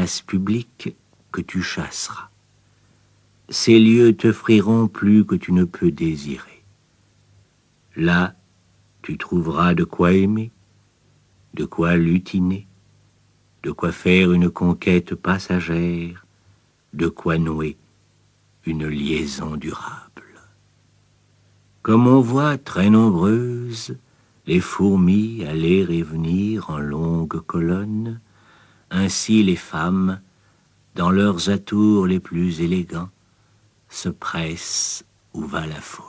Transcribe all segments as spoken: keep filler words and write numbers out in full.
places publiques que tu chasseras. Ces lieux t'offriront plus que tu ne peux désirer. Là, tu trouveras de quoi aimer, de quoi lutiner, de quoi faire une conquête passagère, de quoi nouer une liaison durable. Comme on voit très nombreuses les fourmis aller et venir en longues colonnes, ainsi les femmes, dans leurs atours les plus élégants, se pressent où va la foule.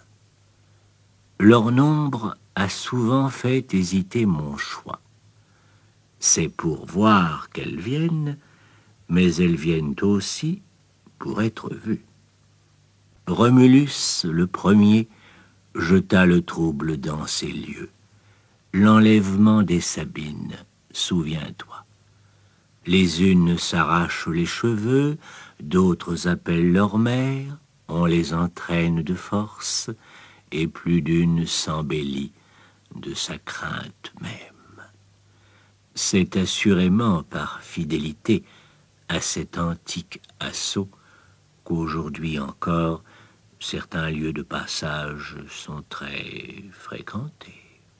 Leur nombre a souvent fait hésiter mon choix. C'est pour voir qu'elles viennent, mais elles viennent aussi pour être vues. Romulus, le premier, jeta le trouble dans ces lieux. L'enlèvement des Sabines, souviens-toi. Les unes s'arrachent les cheveux, d'autres appellent leur mère, on les entraîne de force, et plus d'une s'embellit de sa crainte même. C'est assurément par fidélité à cet antique assaut qu'aujourd'hui encore certains lieux de passage sont très fréquentés.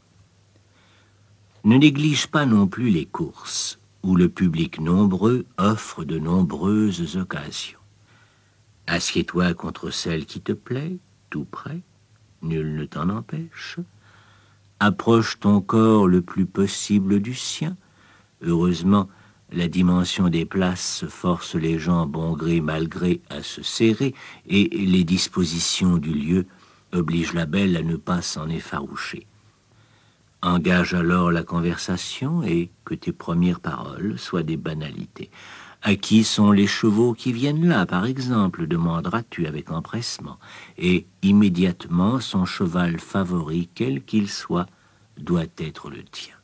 Ne néglige pas non plus les courses, où le public nombreux offre de nombreuses occasions. Assieds-toi contre celle qui te plaît, tout près, nul ne t'en empêche. Approche ton corps le plus possible du sien. Heureusement, la dimension des places force les gens bon gré mal gré à se serrer, et les dispositions du lieu obligent la belle à ne pas s'en effaroucher. Engage alors la conversation et que tes premières paroles soient des banalités. À qui sont les chevaux qui viennent là, par exemple, demanderas-tu avec empressement, et immédiatement son cheval favori, quel qu'il soit, doit être le tien.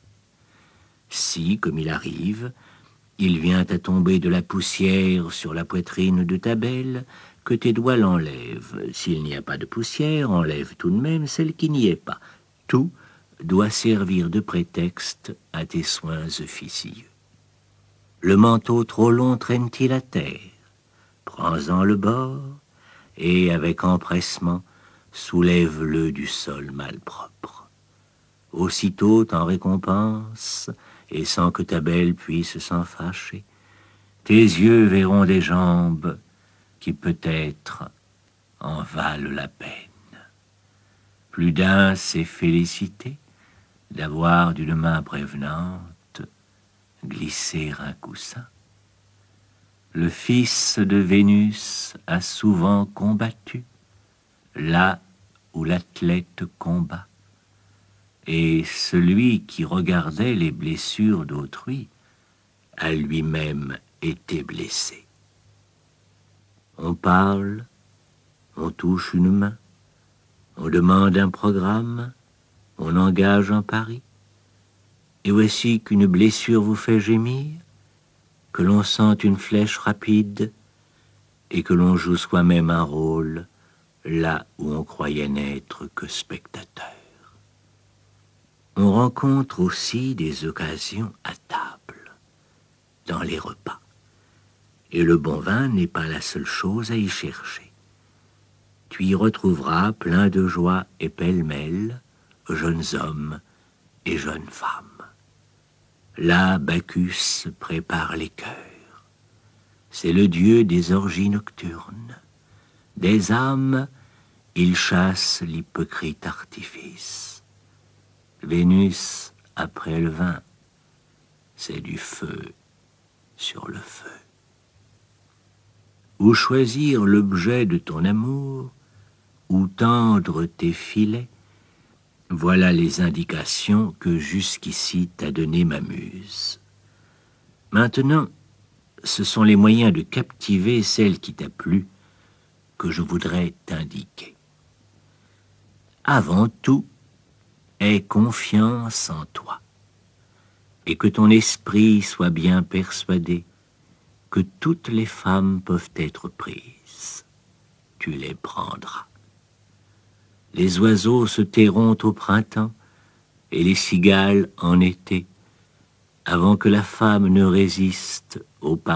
Si, comme il arrive, il vient à tomber de la poussière sur la poitrine de ta belle, que tes doigts l'enlèvent. S'il n'y a pas de poussière, enlève tout de même celle qui n'y est pas. Tout doit servir de prétexte à tes soins officieux. Le manteau trop long traîne-t-il à terre? Prends-en le bord, et avec empressement, soulève-le du sol malpropre. Aussitôt, en récompense, et sans que ta belle puisse s'en fâcher, tes yeux verront des jambes qui peut-être en valent la peine. Plus d'un s'est félicité d'avoir d'une main prévenante glissé un coussin. Le fils de Vénus a souvent combattu là où l'athlète combat, et celui qui regardait les blessures d'autrui a lui-même été blessé. On parle, on touche une main, on demande un programme, on engage un pari, et voici qu'une blessure vous fait gémir, que l'on sente une flèche rapide, et que l'on joue soi-même un rôle là où on croyait n'être que spectateur. On rencontre aussi des occasions à table, dans les repas, et le bon vin n'est pas la seule chose à y chercher. Tu y retrouveras plein de joie et pêle-mêle, jeunes hommes et jeunes femmes. Là, Bacchus prépare les cœurs. C'est le dieu des orgies nocturnes. Des âmes, il chasse l'hypocrite artifice. Vénus, après le vin, c'est du feu sur le feu. Où choisir l'objet de ton amour, où tendre tes filets, voilà les indications que jusqu'ici t'a donné ma muse. Maintenant, ce sont les moyens de captiver celle qui t'a plu que je voudrais t'indiquer. Avant tout, aie confiance en toi, et que ton esprit soit bien persuadé que toutes les femmes peuvent être prises. Tu les prendras. Les oiseaux se tairont au printemps et les cigales en été, avant que la femme ne résiste au